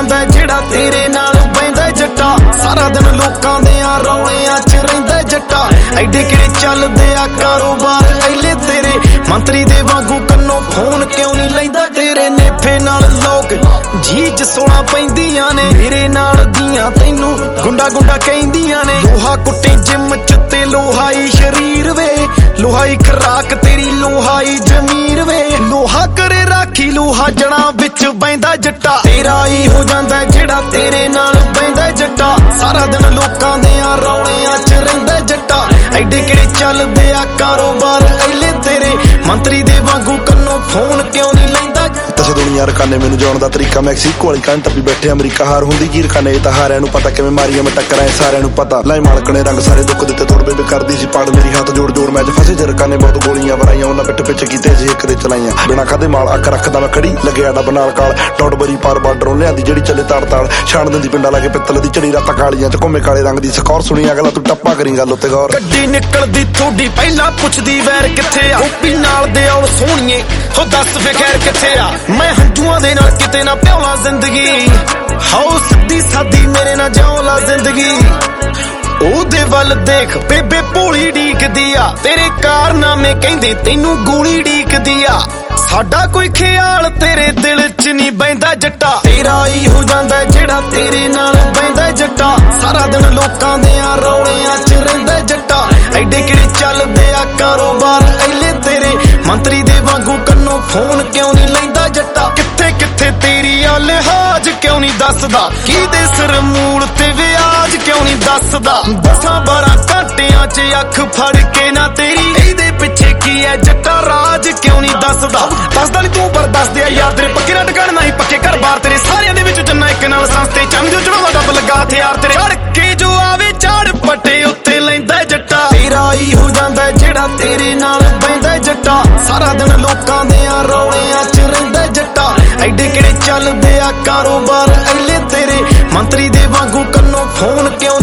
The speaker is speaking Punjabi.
ਜਾਂਦਾ ਜਿਹੜਾ ਤੇਰੇ ਨਾਲ ਬਹਿੰਦਾ ਜੱਟਾ। ਸਾਰਾ ਦਿਨ ਲੋਕਾਂ ਦੇ ਰੌਲਿਆਂ ਚ ਰਹਿੰਦਾ ਜੱਟਾ। ਐਡੇ ਕਿਹੜੇ ਚੱਲਦੇ ਆ ਕਾਰੋਬਾਰ ਐਲੇ ਤੇਰੇ, ਮੰਤਰੀ ਦੇ ਵਾਂਗੂ ਕੰਨੋਂ ਫੋਨ ਕਿਉਂ ਨਹੀਂ ਲੈਂਦਾ ਤੇਰੇ। ਨੇਫੇ ਨਾਲ ਲੋਕ ਜੀਜ ਸੋਣਾ ਪੈਂਦੀਆਂ ਨੇ, ਮੇਰੇ ਨਾਲ ਦੀਆਂ ਤੈਨੂੰ ਗੁੰਡਾ ਗੁੰਡਾ ਕਹਿੰਦੀਆਂ ਨੇ। ਲੋਹਾ ਕੁੱਟੇ ਜਿੰਮ ਚ ਤੇ ਲੋਹਾਈ ਸ਼ਰੀਰ ਵੇ, ਲੋਹਾਈ ਖਰਾਕ ਤੇਰੀ ਲੋਹਾਈ ਜ਼ਮੀਰ ਵੇ। ਲੋਹਾ ਕਰੇ ਰਾਖੀ ਲੋਹਾ ਜੜਾਂ ਵਿੱਚ ਬਹਿੰਦਾ ਜੱਟਾ। ਤੇਰਾ ਹੀ ਹੋ ਜਾਂਦਾ ਜਿਹੜਾ ਤੇਰੇ ਨਾਲ ਬਹਿੰਦਾ ਜੱਟਾ। ਸਾਰਾ ਦਿਨ ਲੋਕਾਂ ਦੇ ਰੌਲਿਆਂ ਚ ਰਹਿੰਦਾ ਜੱਟਾ। ਐਡੇ ਕਿਹੜੇ ਚੱਲਦੇ ਆ ਕਾਰੋਬਾਰ ਐਲੇ ਤੇਰੇ, ਮੰਤਰੀ ਦੇ ਵਾਂਗੂ ਕੰਨੋਂ ਫੋਨ ਕਿਉਂ ਨਹੀਂ ਲੈਂਦਾ। ਤਸੇ ਦੁਨੀਆ ਰਕਾਨੇ ਮੈਨੂੰ ਜਾਣ ਦਾ ਤਰੀਕਾ, ਮੈਕਸੀਕੋ ਵਾਲੀ ਕੰਨ ਟੱਪੀ ਬੈਠੇ ਅਮਰੀਕਾ। ਹਾਰ ਹੁੰਦੀ ਕੀ ਰਕਾਨੇ, ਇਹ ਤਾਂ ਹਾਰਿਆਂ ਨੂੰ ਪਤਾ ਕਿਵੇਂ ਮਾਰੀਆਂ ਮੈਂ ਟੱਕਰਾਂ ਸਾਰਿਆਂ ਨੂੰ ਪਤਾ। ਲੈ ਮਾਲਕ ਨੇ ਰੰਗ ਸਾਰੇ ਦੁੱਖ ਦਿੱਤੇ ਤੋੜ ਬੇਬੇ ਕਰਦੀ ਸੀ ਪਾੜ ਮੇਰੀ ਹੱਥ ਜੋੜ ਜੋੜ ਮੈਚ ਫਸੇ ਜੇ ਰਕਾਨੇ ਬਹੁਤ ਗੋਲੀਆਂ ਵਰਾਈਆਂ ਉਹਨਾਂ ਪਿੱਠ ਪਿੱਛੇ ਕੀਤੇ ਸੀ ਇੱਕ ਦੇ ਚਲਾਈਆਂ। ਬਿਨਾਂ ਖਾਦੇ ਮਾਲ ਅੱਖ ਰੱਖਦਾ ਮੈਂ ਖੜੀ ਲੱਗੇ ਆਡਾ ਬਨਾਲ ਕਾਲ ਟੌੜ ਬਰੀ ਪਾਰ ਬਾਰਡਰੋਂ ਲਿਆਂਦੀ ਜਿਹੜੀ ਚੱਲੇ ਤਾੜ ਤਾੜ ਛਾਣ ਦਿੰਦੀ ਪਿੰਡਾਂ ਲਾ ਕੇ ਪਿੱਤਲ ਦੀ ਚੜੀ ਰਾਤਾਂ ਕਾਲੀਆਂ ਚ ਘੁੰਮੇ ਕਾਲੇ ਰੰਗ ਦੀ ਸਕੌਰ ਸੁਣੀ ਅਗਲਾ ਤੂੰ ਟੱਪਾ ਕਰੀ ਗੱਲ ਉੱਤੇ ਗੌਰ। ਗੱਡੀ ਨਿਕਲਦੀ ਥੋੜੀ ਪਹਿਲਾਂ ਪੁੱਛਦੀ ਵੈਰ ਕਿੱਥੇ ਆ, ਗੋਪੀ ਨਾਲ ਦੇ ਔਲ ਸੋਹਣੀਏ ਹੋ ਦੱਸ ਵੇ ਖੈਰ ਕਿੱਥੇ ਆ। ਮੈਂ ਹੰਝੂਆਂ ਦੇ ਨਾਲ ਕਿਤੇ ਨਾ ਪਿਆਉਣਾ ਜ਼ਿੰਦਗੀ, ਹਾਓ ਸਿੱਧੀ ਸਾਦੀ ਮੇਰੇ ਨਾਲ ਜਿਉਂ ਜ਼ਿੰਦਗੀ। ਉਹਦੇ ਵੱਲ ਦੇਖ ਬੇਬੇ ਭੋਲੀ ਡੀਕਦੀ ਆ, ਤੇਰੇ ਕਾਰਨਾਮੇ ਕਹਿੰਦੇ ਤੈਨੂੰ ਗੋਲੀ ਡੀਕਦੀ ਆ। ਸਾਡਾ ਕੋਈ ਖਿਆਲ ਤੇਰੇ ਦਿਲ ਚ ਨਹੀਂ ਬਹਿੰਦਾ ਜੱਟਾ। ਤੇਰਾ ਹੀ ਹੋ ਜਾਂਦਾ ਜਿਹੜਾ ਤੇਰੇ ਨਾਲ ਬਹਿੰਦਾ ਜੱਟਾ। ਸਾਰਾ ਦਿਨ ਲੋਕਾਂ ਦੇ ਰੌਲਿਆਂ ਚ ਰਹਿੰਦਾ ਜੱਟਾ। ਐਡੇ ਕਿਹੜੇ ਚੱਲਦੇ ਆ ਕਾਰੋਬਾਰ ਐਲੇ ਤੇਰੇ, ਮੰਤਰੀ ਦੇ ਵਾਂਗੂ ਕੰਨੋਂ ਫੋਨ ਕਿਉਂ ਨਹੀਂ ਲੈਂਦਾ ਜੱਟਾ। ਕਿੱਥੇ ਕਿੱਥੇ ਤੇਰੀ ਆ ਲਿਹਾਜ਼ ਕਿਉਂ ਨਹੀਂ ਦੱਸਦਾ, ਕਿਹਦੇ ਸਿਰ ਮੂਲ ਤੇ ਵਿਆਜ ਕਿਉਂ ਨਹੀਂ ਦੱਸਦਾ। 10-12 ਘੰਟਿਆਂ ਚ ਅੱਖ ਫੜ ਕੇ ਨਾ ਤੇਰੀ, ਇਹਦੇ ਪਿੱਛੇ ਕੀ ਹੈ ਜੱਟਾ ਰਾਜ ਕਿਉਂ ਨਹੀਂ ਦੱਸਦਾ। ਦੱਸਦਾ ਨੀ ਤੂੰ ਪਰ ਦੱਸਦੇ ਆ ਯਾਰ ਤੇਰੇ ਪੱਕੇ ਨਾ ਟਿਕਾਣ ਨਹੀਂ ਪੱਕੇ ਘਰ ਬਾਰ ਤੇਰੇ ਸਾਰਿਆਂ ਦੇ ਵਿੱਚ ਜੰਨਾ ਇੱਕ ਨਾਲ ਸੰਸਤੇ ਚੰਨ ਜੋ ਚੜਾਵਾ ਡੱਬ ਲੱਗਾ ਹਥਿਆਰ ਤੇਰੇ। ਚੜ ਕੇ ਜੋ ਆਵੇ ਝਾੜ ਪੱਟੇ ਉੱਤੇ ਲੈਂਦਾ ਜੱਟਾ। ਤੇਰਾ ਹੀ ਹੋ ਜਾਂਦਾ ਜਿਹੜਾ ਤੇਰੇ ਨਾਲ ਬਹਿੰਦਾ ਜੱਟਾ। ਸਾਰਾ ਦਿਨ ਲੋਕਾਂ ਦੇ ਰੌਲਿਆਂ ਚ ਰਹਿੰਦਾ ਜੱਟਾ। ਐਡੇ ਕਿਹੜੇ ਚੱਲਦੇ ਆ ਕਾਰੋਬਾਰ ਐਲੇ ਤੇਰੇ, ਮੰਤਰੀ ਦੇ ਵਾਂਗੂ ਕੰਨੋਂ ਫੋਨ ਕਿਉਂ